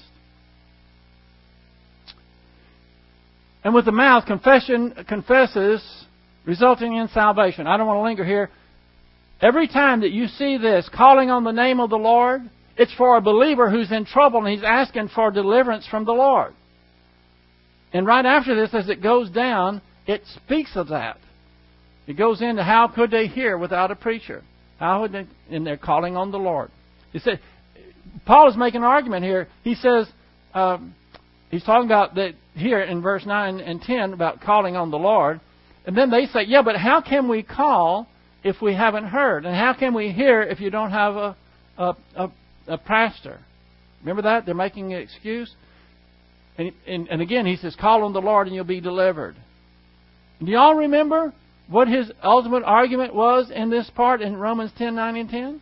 And with the mouth, confession confesses, resulting in salvation. I don't want to linger here. Every time that you see this, calling on the name of the Lord, it's for a believer who's in trouble and he's asking for deliverance from the Lord. And right after this, as it goes down, it speaks of that. It goes into how could they hear without a preacher? How would they? And they're calling on the Lord. He said, Paul is making an argument here. He says, um, he's talking about that here in verse nine and ten about calling on the Lord. And then they say, yeah, but how can we call if we haven't heard? And how can we hear if you don't have a, a, a, a pastor? Remember that? They're making an excuse. And, and, and again, he says, call on the Lord and you'll be delivered. Do you all remember what his ultimate argument was in this part in Romans ten, nine, and ten?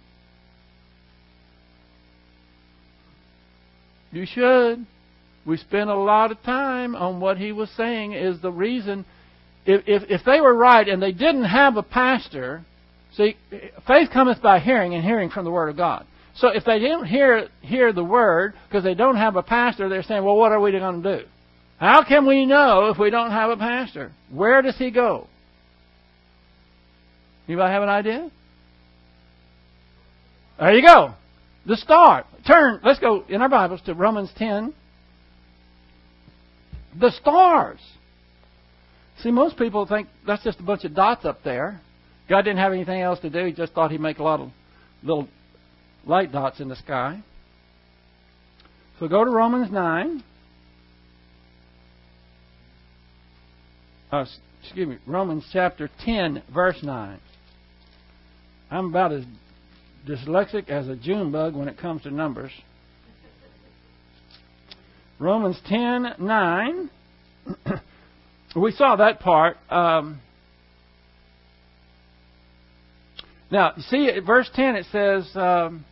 You should. We spent a lot of time on what he was saying is the reason. If, if, if they were right and they didn't have a pastor, see, faith cometh by hearing, and hearing from the Word of God. So if they didn't hear hear the Word because they don't have a pastor, they're saying, well, what are we going to do? How can we know if we don't have a pastor? Where does he go? Anybody have an idea? There you go. The star. Turn. Let's go in our Bibles to Romans ten. The stars. See, most people think that's just a bunch of dots up there. God didn't have anything else to do. He just thought He'd make a lot of little light dots in the sky. So go to Romans nine. Uh, excuse me, Romans chapter ten, verse nine. I'm about as dyslexic as a June bug when it comes to numbers. Romans ten, nine. We saw that part. Um, now, see, at verse ten it says, um,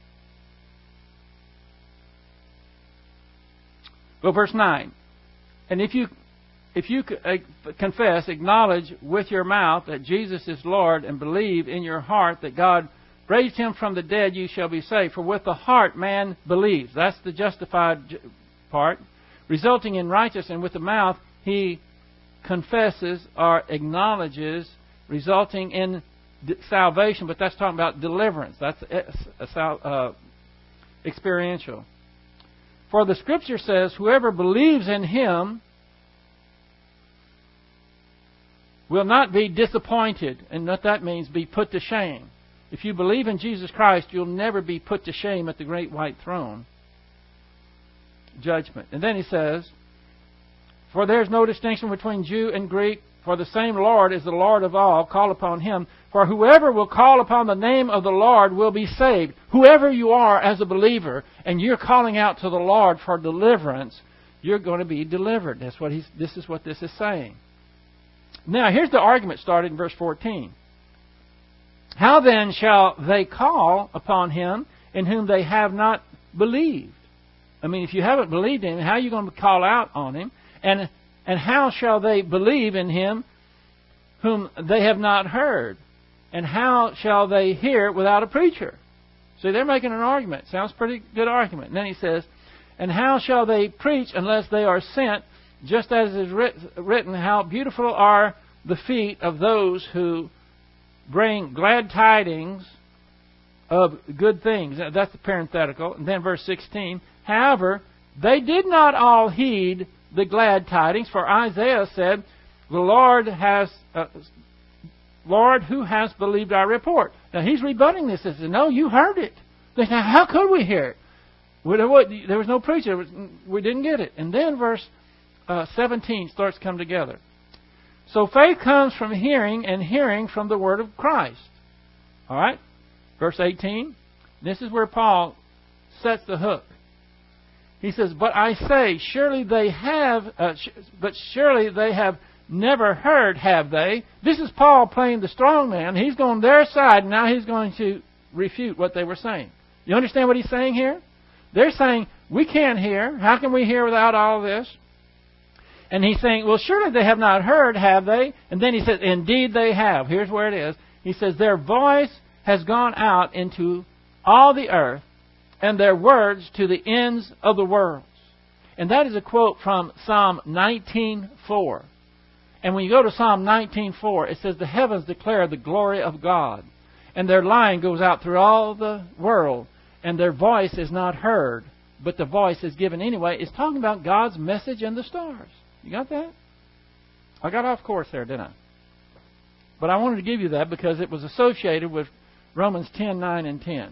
well, verse nine. And if you if you confess, acknowledge with your mouth that Jesus is Lord, and believe in your heart that God raised Him from the dead, you shall be saved. For with the heart man believes. That's the justified part. Resulting in righteousness, and with the mouth he confesses or acknowledges, resulting in salvation. But that's talking about deliverance. That's uh, experiential. For the Scripture says, whoever believes in Him will not be disappointed. And what that means, be put to shame. If you believe in Jesus Christ, you'll never be put to shame at the great white throne judgment. And then he says, for there is no distinction between Jew and Greek, for the same Lord is the Lord of all. Call upon Him. For whoever will call upon the name of the Lord will be saved. Whoever you are as a believer, and you're calling out to the Lord for deliverance, you're going to be delivered. That's what he's, this is what this is saying. Now, here's the argument started in verse fourteen. How then shall they call upon Him in whom they have not believed? I mean, if you haven't believed in Him, how are you going to call out on Him? And and how shall they believe in Him whom they have not heard? And how shall they hear without a preacher? See, they're making an argument. Sounds pretty good argument. And then he says, and how shall they preach unless they are sent? Just as is written, how beautiful are the feet of those who bring glad tidings of good things. That's the parenthetical. And then verse sixteen. However, they did not all heed the glad tidings, for Isaiah said, the Lord has, uh, Lord, who has believed our report? Now he's rebutting this. He says, no, you heard it. They say, how could we hear it? There was no preacher. We didn't get it. And then verse uh, seventeen starts to come together. So faith comes from hearing, and hearing from the word of Christ. All right? Verse eighteen. This is where Paul sets the hook. He says, but I say, surely they have, uh, sh- but surely they have never heard, have they? This is Paul playing the strong man. He's going their side, and now he's going to refute what they were saying. You understand what he's saying here? They're saying, we can't hear. How can we hear without all this? And he's saying, well, surely they have not heard, have they? And then he says, indeed they have. Here's where it is. He says, their voice has gone out into all the earth, and their words to the ends of the world. And that is a quote from Psalm nineteen four. And when you go to Psalm nineteen four, it says, the heavens declare the glory of God, and their line goes out through all the world, and their voice is not heard, but the voice is given anyway. It's talking about God's message and the stars. You got that? I got off course there, didn't I? But I wanted to give you that because it was associated with Romans ten, nine, and ten.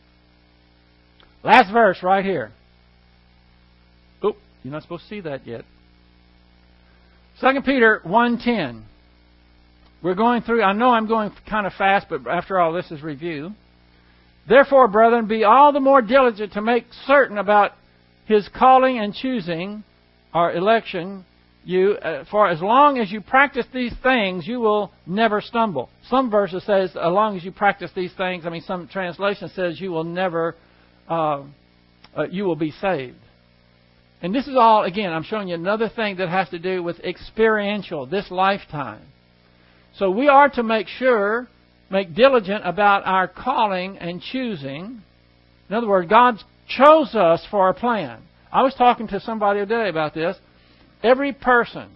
Last verse right here. Oop, you're not supposed to see that yet. Second Peter one ten. We're going through, I know I'm going kind of fast, but after all, this is review. Therefore, brethren, be all the more diligent to make certain about His calling and choosing, or election, you, uh, for as long as you practice these things, you will never stumble. Some verses says, as long as you practice these things, I mean, some translation says you will never Uh, uh, you will be saved. And this is all, again, I'm showing you another thing that has to do with experiential, this lifetime. So we are to make sure, make diligent about our calling and choosing. In other words, God chose us for a plan. I was talking to somebody today about this. Every person,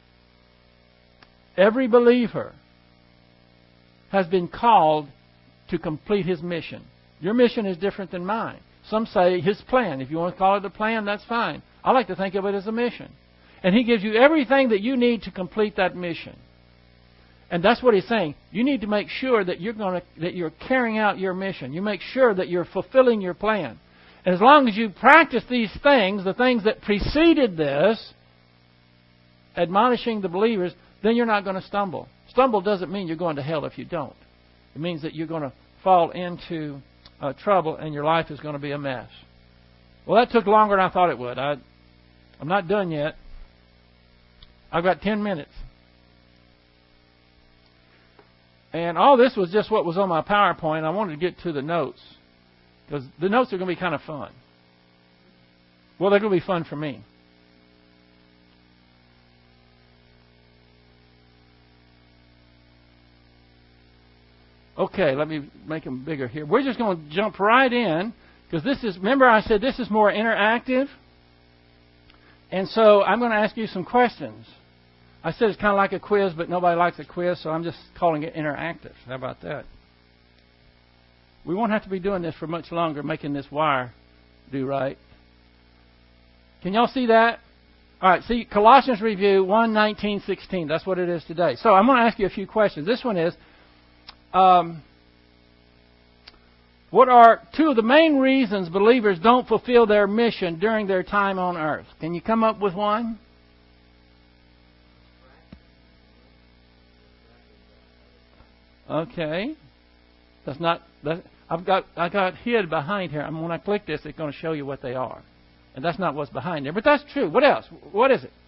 every believer has been called to complete his mission. Your mission is different than mine. Some say His plan. If you want to call it a plan, that's fine. I like to think of it as a mission. And He gives you everything that you need to complete that mission. And that's what He's saying. You need to make sure that you're going to, that you're carrying out your mission. You make sure that you're fulfilling your plan. And as long as you practice these things, the things that preceded this, admonishing the believers, then you're not going to stumble. Stumble doesn't mean you're going to hell if you don't. It means that you're going to fall into Uh, trouble, and your life is going to be a mess. Well, that took longer than I thought it would. I, I'm not done yet. I've got ten minutes. And all this was just what was on my PowerPoint. I wanted to get to the notes, because the notes are going to be kind of fun. Well, they're going to be fun for me. Okay, let me make them bigger here. We're just going to jump right in, because this is, remember I said this is more interactive? And so I'm going to ask you some questions. I said it's kind of like a quiz, but nobody likes a quiz, so I'm just calling it interactive. How about that? We won't have to be doing this for much longer, making this wire do right. Can y'all see that? All right, see, Colossians Review one, nineteen, sixteen. That's what it is today. So I'm going to ask you a few questions. This one is, Um, what are two of the main reasons believers don't fulfill their mission during their time on earth? Can you come up with one? Okay, that's not. That, I've got I got hid behind here. I mean, when I click this, it's going to show you what they are, and that's not what's behind there. But that's true. What else? What is it?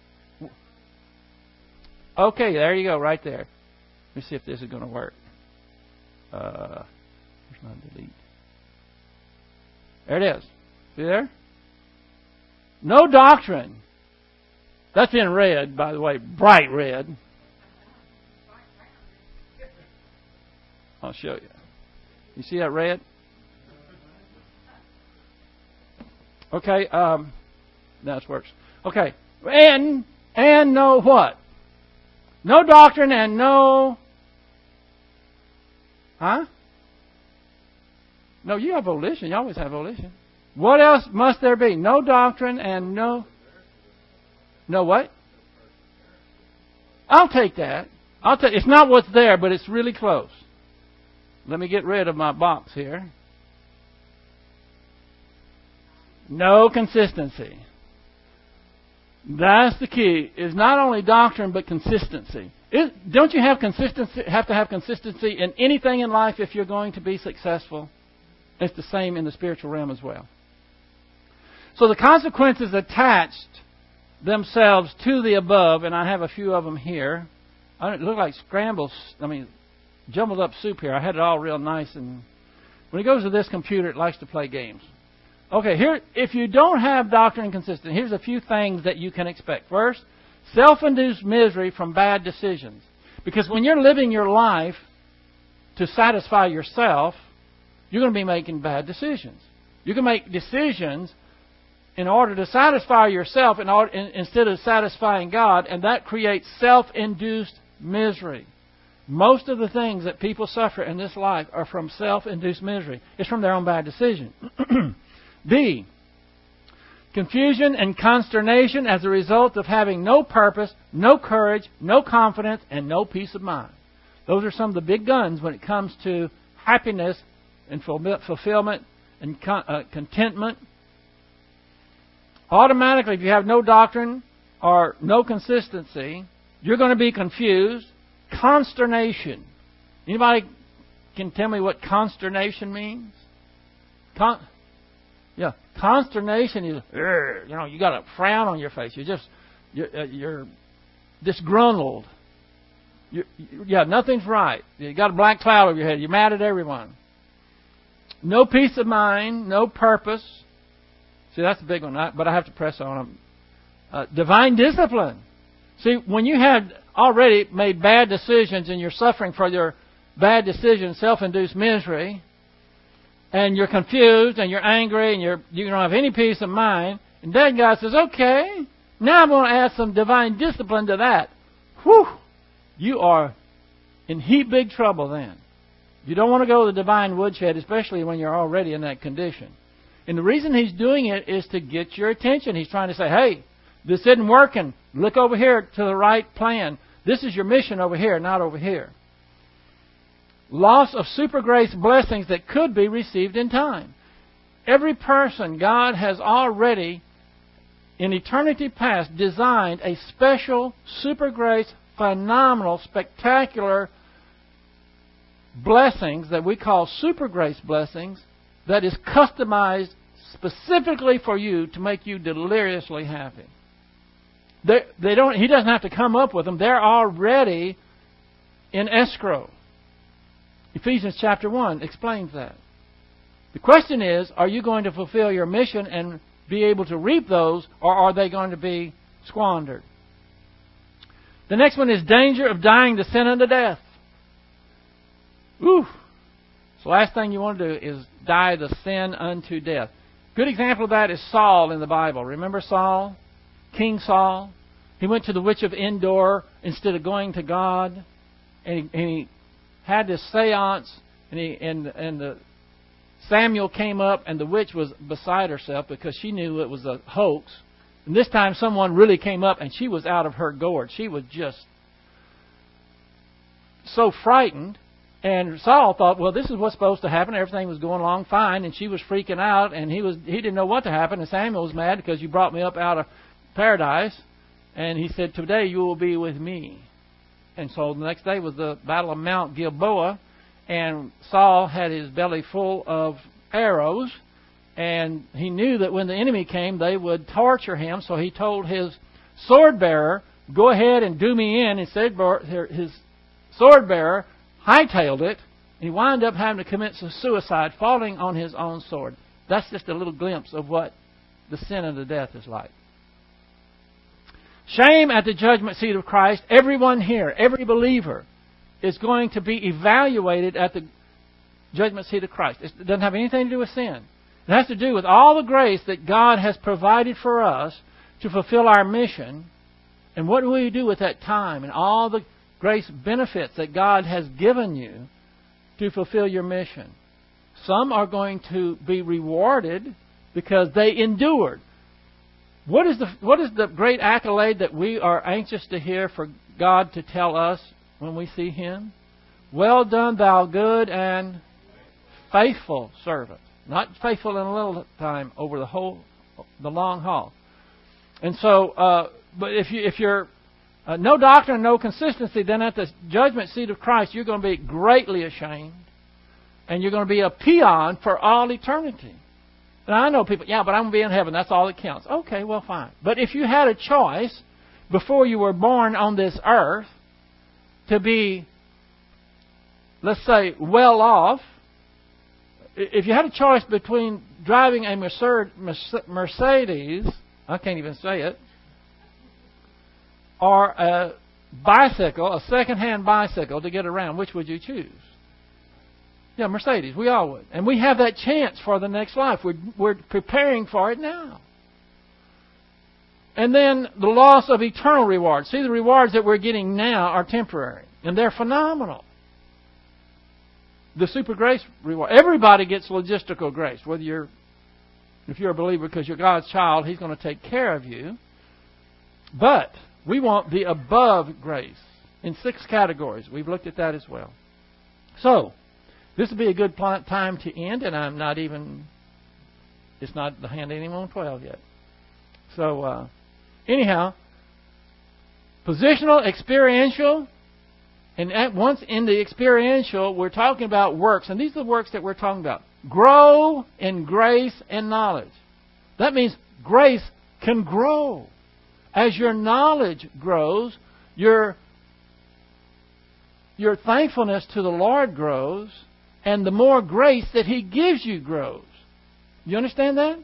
Okay, there you go, right there. Let me see if this is going to work. Uh, where's my delete? There it is. See there? No doctrine. That's in red, by the way, bright red. I'll show you. You see that red? Okay. Um, now it works. Okay. And and no what? No doctrine and no. Huh? No, you have volition. You always have volition. What else must there be? No doctrine and no... No what? I'll take that. I'll take. It's not what's there, but it's really close. Let me get rid of my box here. No consistency. That's the key. Is not only doctrine but consistency. It, don't you have consistency? Have to have consistency in anything in life if you're going to be successful? It's the same in the spiritual realm as well. So the consequences attached themselves to the above, and I have a few of them here. I don't, it look like scrambled, I mean, jumbled up soup here. I had it all real nice, and when it goes to this computer, it likes to play games. Okay, here, if you don't have doctrine and consistency, here's a few things that you can expect. First, self-induced misery from bad decisions. Because when you're living your life to satisfy yourself, you're going to be making bad decisions. You can make decisions in order to satisfy yourself in order, in, instead of satisfying God, and that creates self-induced misery. Most of the things that people suffer in this life are from self-induced misery. It's from their own bad decision. B, confusion and consternation as a result of having no purpose, no courage, no confidence, and no peace of mind. Those are some of the big guns when it comes to happiness and fulfillment and contentment. Automatically, if you have no doctrine or no consistency, you're going to be confused. Consternation. Anybody can tell me what consternation means? Con- yeah, consternation is, you know, you got a frown on your face. You're just, you're, uh, you're disgruntled. You're, yeah, nothing's right. You got a black cloud over your head. You're mad at everyone. No peace of mind, no purpose. See, that's a big one, but I have to press on them. Uh, divine discipline. See, when you have already made bad decisions and you're suffering for your bad decisions, self-induced misery, and you're confused and you're angry and you're, you don't have any peace of mind, and then God says, okay, now I'm going to add some divine discipline to that. Whew! You are in heap big trouble then. You don't want to go to the divine woodshed, especially when you're already in that condition. And the reason He's doing it is to get your attention. He's trying to say, hey, this isn't working. Look over here to the right plan. This is your mission over here, not over here. Loss of super grace blessings that could be received in time. Every person, God has already, in eternity past, designed a special super grace, phenomenal, spectacular blessings that we call super grace blessings that is customized specifically for you to make you deliriously happy. They, they don't. He doesn't have to come up with them. They're already in escrow. Ephesians chapter one explains that. The question is, are you going to fulfill your mission and be able to reap those, or are they going to be squandered? The next one is danger of dying the sin unto death. Ooh. So the last thing you want to do is die the sin unto death. Good example of that is Saul in the Bible. Remember Saul? King Saul? He went to the witch of Endor instead of going to God. And he, and he had this seance, and, he, and, and the, Samuel came up, and the witch was beside herself because she knew it was a hoax. And this time someone really came up, and she was out of her gourd. She was just so frightened. And Saul thought, well, this is what's supposed to happen. Everything was going along fine, and she was freaking out, and he was he didn't know what to happen. And Samuel was mad because you brought me up out of paradise. And he said, today you will be with me. And so the next day was the Battle of Mount Gilboa, and Saul had his belly full of arrows, and he knew that when the enemy came, they would torture him. So he told his sword bearer, go ahead and do me in. Instead, his sword bearer hightailed it, and he wound up having to commit suicide, falling on his own sword. That's just a little glimpse of what the sin of the death is like. Shame at the judgment seat of Christ. Everyone here, every believer, is going to be evaluated at the judgment seat of Christ. It doesn't have anything to do with sin. It has to do with all the grace that God has provided for us to fulfill our mission. And what do we do with that time and all the grace benefits that God has given you to fulfill your mission? Some are going to be rewarded because they endured. What is the what is the great accolade that we are anxious to hear for God to tell us when we see Him? Well done, thou good and faithful servant. Not faithful in a little time, over the whole, the long haul. And so, uh, but if you if you're uh, no doctrine, no consistency, then at the judgment seat of Christ, you're going to be greatly ashamed, and you're going to be a peon for all eternity. And I know people, yeah, but I'm going to be in heaven. That's all that counts. Okay, well, fine. But if you had a choice before you were born on this earth to be, let's say, well off, if you had a choice between driving a Mercedes, I can't even say it, or a bicycle, a second-hand bicycle to get around, which would you choose? Yeah, Mercedes. We all would. And we have that chance for the next life. We're, we're preparing for it now. And then the loss of eternal rewards. See, the rewards that we're getting now are temporary. And they're phenomenal. The super grace reward. Everybody gets logistical grace. Whether you're, if you're a believer because you're God's child, He's going to take care of you. But we want the above grace in six categories. We've looked at that as well. So, this would be a good time to end, and I'm not even, it's not the hand anyone on twelve yet. So, uh, anyhow, positional, experiential, and at once in the experiential, we're talking about works, and these are the works that we're talking about. Grow in grace and knowledge. That means grace can grow. As your knowledge grows, your, your thankfulness to the Lord grows, and the more grace that He gives you grows. You understand that?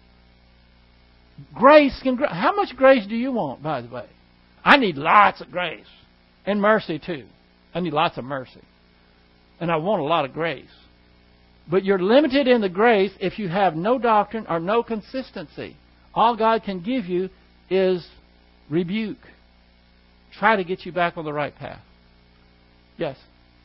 Grace can grow. How much grace do you want, by the way? I need lots of grace. And mercy, too. I need lots of mercy. And I want a lot of grace. But you're limited in the grace if you have no doctrine or no consistency. All God can give you is rebuke. Try to get you back on the right path. Yes?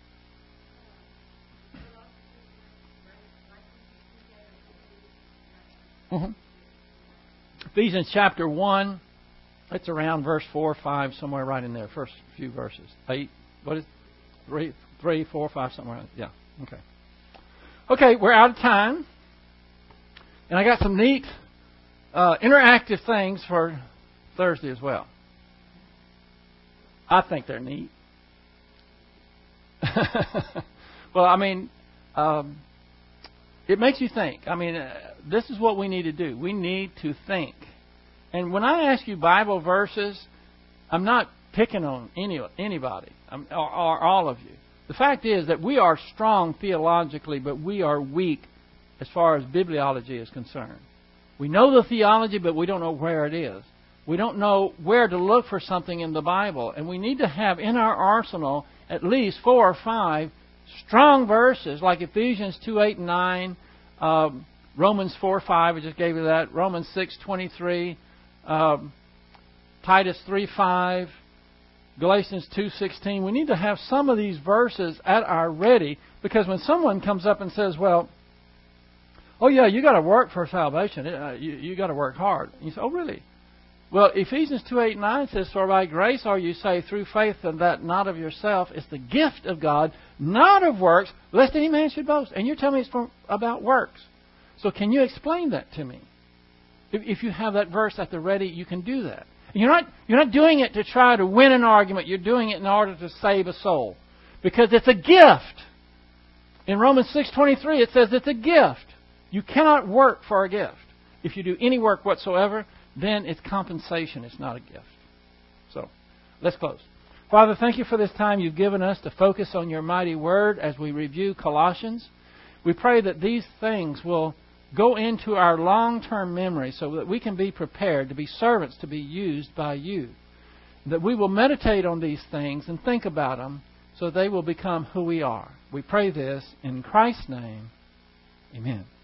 Mm-hmm. Ephesians chapter one, it's around verse four, five, somewhere right in there. First few verses. Eight, what is it? Three, three, four, five, somewhere. Yeah, okay. Okay, we're out of time. And I got some neat uh, interactive things for Thursday as well. I think they're neat. Well, I mean, um, it makes you think. I mean, uh, this is what we need to do. We need to think. And when I ask you Bible verses, I'm not picking on any anybody or, or all of you. The fact is that we are strong theologically, but we are weak as far as bibliology is concerned. We know the theology, but we don't know where it is. We don't know where to look for something in the Bible. And we need to have in our arsenal at least four or five strong verses like Ephesians two, eight, and nine, um, Romans four, five, I just gave you that, Romans six, twenty-three, um, Titus three, five, Galatians two, sixteen. We need to have some of these verses at our ready, because when someone comes up and says, well, oh yeah, you got to work for salvation. Uh, you you got to work hard. And you say, oh really? Well, Ephesians two, eight, nine says, for by grace are you saved through faith, and that not of yourself. It's the gift of God, not of works, lest any man should boast. And you're telling me it's from, about works. So can you explain that to me? If, if you have that verse at the ready, you can do that. And you're not you're not doing it to try to win an argument. You're doing it in order to save a soul, because it's a gift. In Romans six, twenty-three, it says it's a gift. You cannot work for a gift. If you do any work whatsoever, then it's compensation. It's not a gift. So, let's close. Father, thank you for this time you've given us to focus on your mighty word as we review Colossians. We pray that these things will go into our long-term memory so that we can be prepared to be servants to be used by you. That we will meditate on these things and think about them so they will become who we are. We pray this in Christ's name. Amen.